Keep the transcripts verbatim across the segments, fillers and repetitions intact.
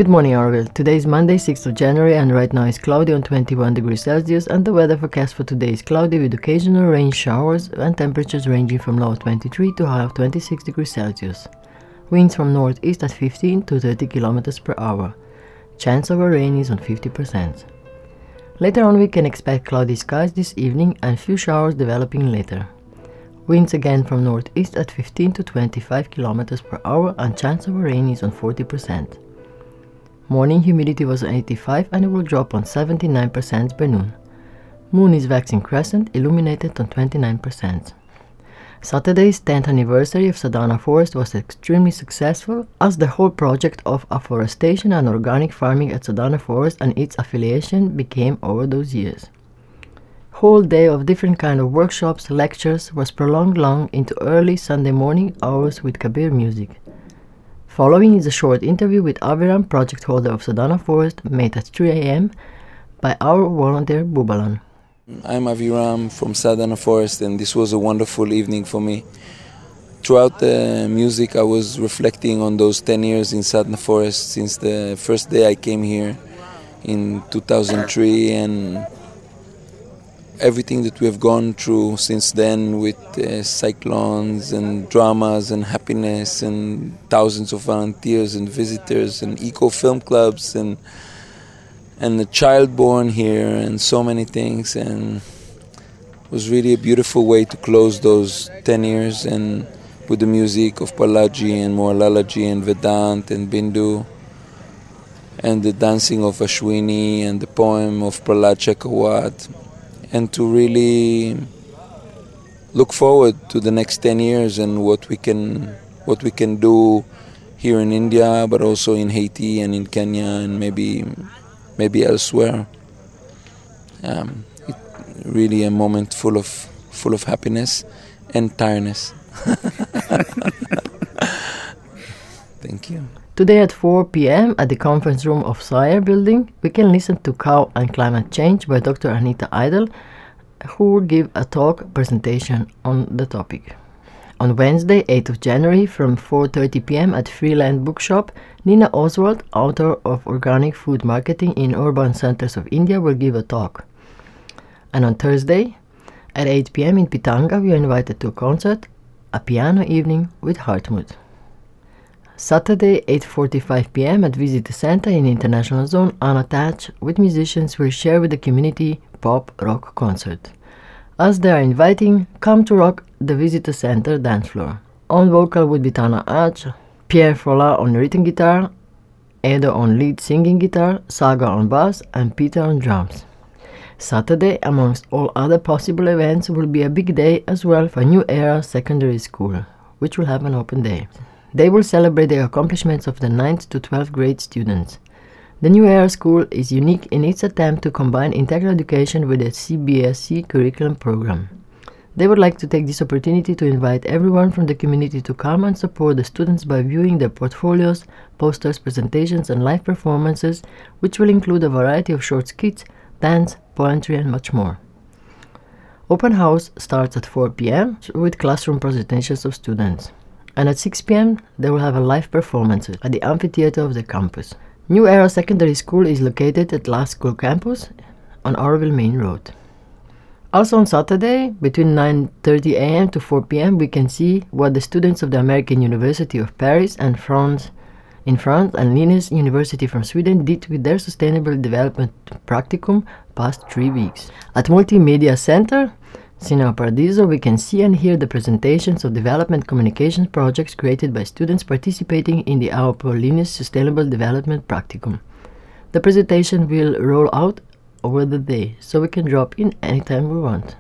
Good morning, Auroville. Today is Monday, sixth of January, and right now it's cloudy on twenty-one degrees Celsius, and the weather forecast for today is cloudy with occasional rain showers and temperatures ranging from low of twenty-three to high of twenty-six degrees Celsius. Winds from northeast at fifteen to thirty kilometers per hour. Chance of a rain is on fifty percent. Later on we can expect cloudy skies this evening and few showers developing later. Winds again from northeast at fifteen to twenty-five kilometers per hour, and chance of a rain is on forty percent. Morning humidity was on eighty-five and it will drop on seventy-nine percent by noon. Moon is waxing crescent, illuminated on twenty-nine percent. Saturday's tenth anniversary of Sadhana Forest was extremely successful, as the whole project of afforestation and organic farming at Sadhana Forest and its affiliation became over those years. Whole day of different kind of workshops, lectures was prolonged long into early Sunday morning hours with Kabir music. Following is a short interview with Aviram, project holder of Sadhana Forest, made at three a m by our volunteer Bubalan. I'm Aviram from Sadhana Forest, and this was a wonderful evening for me. Throughout the music I was reflecting on those ten years in Sadhana Forest since the first day I came here in two thousand three, and everything that we have gone through since then with uh, cyclones and dramas and happiness and thousands of volunteers and visitors and eco-film clubs and and a child born here and so many things, and it was really a beautiful way to close those ten years, and with the music of Palaji and Mohalalaji and Vedant and Bindu and the dancing of Ashwini and the poem of Prahlad Chekawat, and to really look forward to the next ten years and what we can what we can do here in India, but also in Haiti and in Kenya and maybe maybe elsewhere. Um, it, really a moment full of full of happiness and tiredness. Thank you. Today at four p m at the conference room of Sire building, we can listen to Cow and Climate Change by Doctor Anita Idle, who will give a talk presentation on the topic. On Wednesday, eighth of January, from four thirty p m at Freeland Bookshop, Nina Oswald, author of Organic Food Marketing in Urban Centers of India, will give a talk. And on Thursday, at eight p m in Pitanga, we are invited to a concert, a piano evening with Hartmut. Saturday, eight forty-five p m at Visitor Center in International Zone, unattached, with musicians will share with the community pop rock concert. As they are inviting, come to rock the Visitor Center dance floor. On vocal would be Tana Aj, Pierre Frola on rhythm guitar, Edo on lead singing guitar, Saga on bass, and Peter on drums. Saturday, amongst all other possible events, will be a big day as well for New Era Secondary School, which will have an open day. They will celebrate the accomplishments of the ninth to twelfth grade students. The New Era School is unique in its attempt to combine integral education with a C B S E curriculum program. They would like to take this opportunity to invite everyone from the community to come and support the students by viewing their portfolios, posters, presentations, and live performances, which will include a variety of short skits, dance, poetry, and much more. Open house starts at four p m with classroom presentations of students. And at six p m they will have a live performance at the amphitheater of the campus. New Era Secondary School is located at Last School Campus on Auroville Main Road. Also on Saturday, between nine thirty a m to four p m, we can see what the students of the American University of Paris and France in France and Linnaeus University from Sweden did with their Sustainable Development Practicum past three weeks. At Multimedia Center, Cinema Paradiso, we can see and hear the presentations of development communications projects created by students participating in the A O P Linnaeus Sustainable Development Practicum. The presentation will roll out over the day, so we can drop in anytime we want.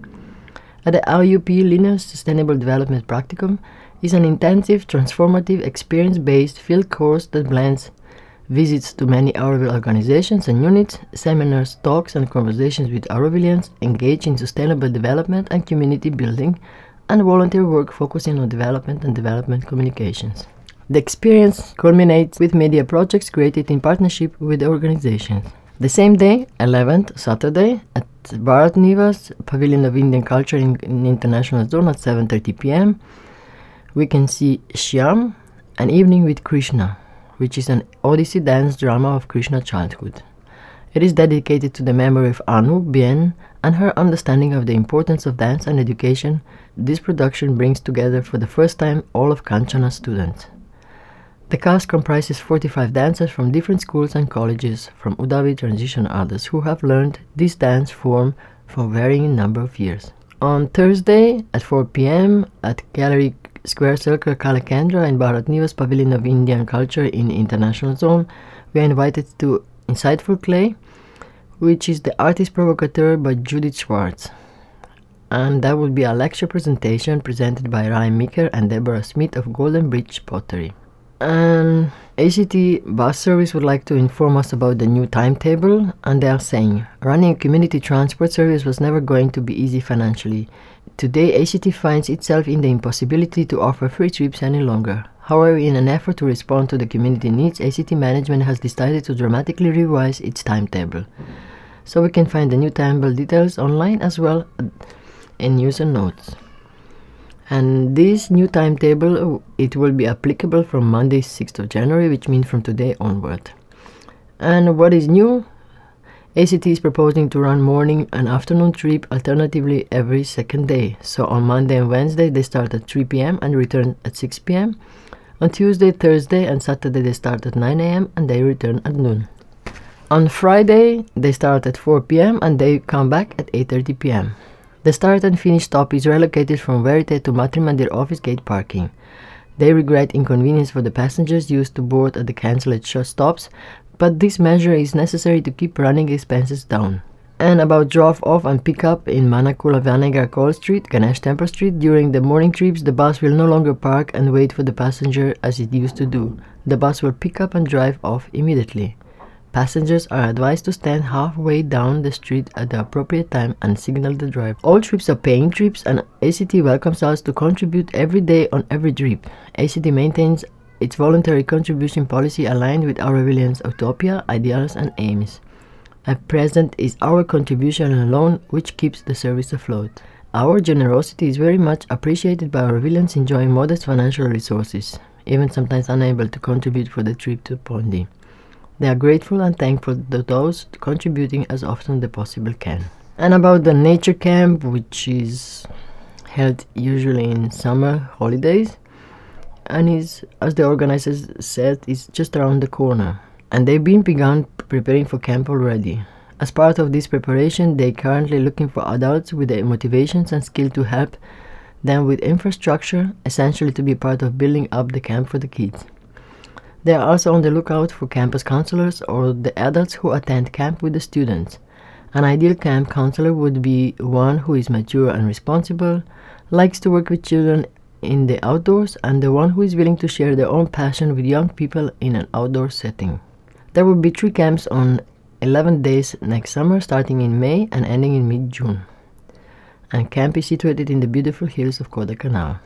At the A U P Linnaeus Sustainable Development Practicum is an intensive, transformative, experience-based field course that blends visits to many Auroville organizations and units, seminars, talks, and conversations with Aurovillians engaged in sustainable development and community building, and volunteer work focusing on development and development communications. The experience culminates with media projects created in partnership with the organizations. The same day, eleventh, Saturday, at Bharat Nivas, Pavilion of Indian Culture in, in International Zone at seven thirty p m, we can see Shyam, an evening with Krishna. which is an Odyssey dance drama of Krishna's childhood. It is dedicated to the memory of Anu Bien and her understanding of the importance of dance and education. This production brings together for the first time all of Kanchana's students. The cast comprises forty-five dancers from different schools and colleges, from Udavi Transition others, who have learned this dance form for varying number of years. On Thursday at four p.m. at Gallery Square Circle Kalakendra in Bharat Nivas Pavilion of Indian Culture in International Zone, we are invited to Insightful Clay, which is the artist provocateur by Judith Schwartz. And that will be a lecture presentation presented by Ryan Meeker and Deborah Smith of Golden Bridge Pottery. And A C T Bus Service would like to inform us about the new timetable, and they are saying, running a community transport service was never going to be easy financially. Today, A C T finds itself in the impossibility to offer free trips any longer. However, in an effort to respond to the community needs, A C T management has decided to dramatically revise its timetable. So we can find the new timetable details online as well in news and notes. And this new timetable, it will be applicable from Monday sixth of January, which means from today onward. And what is new? A C T is proposing to run morning and afternoon trip alternatively every second day. So on Monday and Wednesday they start at three p.m. and return at six p.m. On Tuesday, Thursday and Saturday they start at nine a.m. and they return at noon. On Friday they start at four p.m. and they come back at eight thirty p.m. The start and finish stop is relocated from Verite to Matrimandir office gate parking. They regret inconvenience for the passengers used to board at the cancelled stops, but this measure is necessary to keep running expenses down. And about drop-off and pick-up in Manakula Vanegar Call Street, Ganesh Temple Street, during the morning trips, the bus will no longer park and wait for the passenger as it used to do. The bus will pick up and drive off immediately. Passengers are advised to stand halfway down the street at the appropriate time and signal the driver. All trips are paying trips, and A C T welcomes us to contribute every day on every trip. A C T maintains its voluntary contribution policy aligned with Aurovillion's utopia, ideals and aims. At present is our contribution alone which keeps the service afloat. Our generosity is very much appreciated by Aurovillons enjoying modest financial resources, even sometimes unable to contribute for the trip to Pondi. They are grateful and thankful to those contributing as often they possibly can. And about the nature camp, which is held usually in summer holidays, and is, as the organizers said, is just around the corner. And they've been begun preparing for camp already. As part of this preparation, they are currently looking for adults with the motivations and skill to help them with infrastructure, essentially to be part of building up the camp for the kids. They are also on the lookout for campus counselors or the adults who attend camp with the students. An ideal camp counselor would be one who is mature and responsible, likes to work with children in the outdoors, and the one who is willing to share their own passion with young people in an outdoor setting. There will be three camps on eleven days next summer, starting in May and ending in mid-June. And camp is situated in the beautiful hills of Kodaikanal.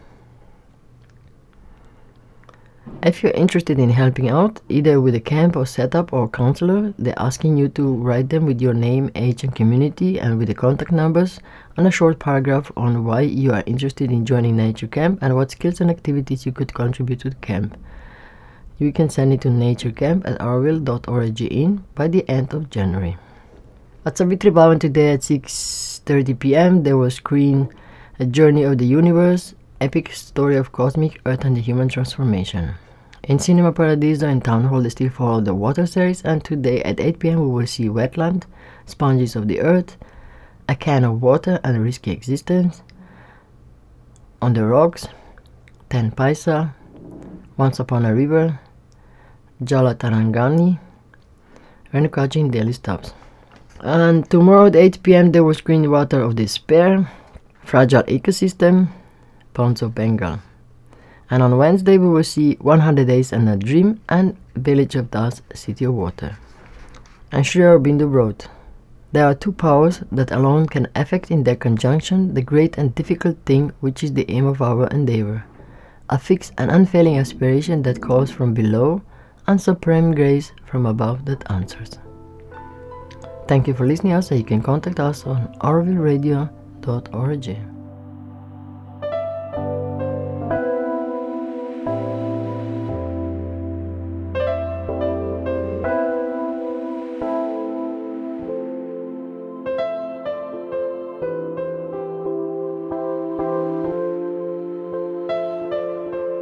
If you're interested in helping out, either with a camp or setup or counselor, they're asking you to write them with your name, age and community, and with the contact numbers, and a short paragraph on why you are interested in joining nature camp and what skills and activities you could contribute to the camp. You can send it to naturecamp at auroville dot org in by the end of January. At Savitri Bhavan today at six thirty p.m. they will screen A Journey of the Universe, epic story of cosmic earth and the human transformation. In Cinema Paradiso in Town Hall they still follow the water series, and today at eight p.m. we will see Wetland, Sponges of the Earth, A Can of Water and a Risky Existence, On the Rocks, Ten Paisa, Once Upon a River, Jala Tarangani, Renukaji in Daily Stops. And tomorrow at eight p.m. they will screen Water of Despair, Fragile Ecosystem, Ponds of Bengal. And on Wednesday we will see one hundred Days and a Dream and Village of Dust, City of Water. And Sri Aurobindo wrote, there are two powers that alone can effect in their conjunction the great and difficult thing which is the aim of our endeavor, a fixed and unfailing aspiration that calls from below, and supreme grace from above that answers. Thank you for listening us, and you can contact us on auroville radio dot org.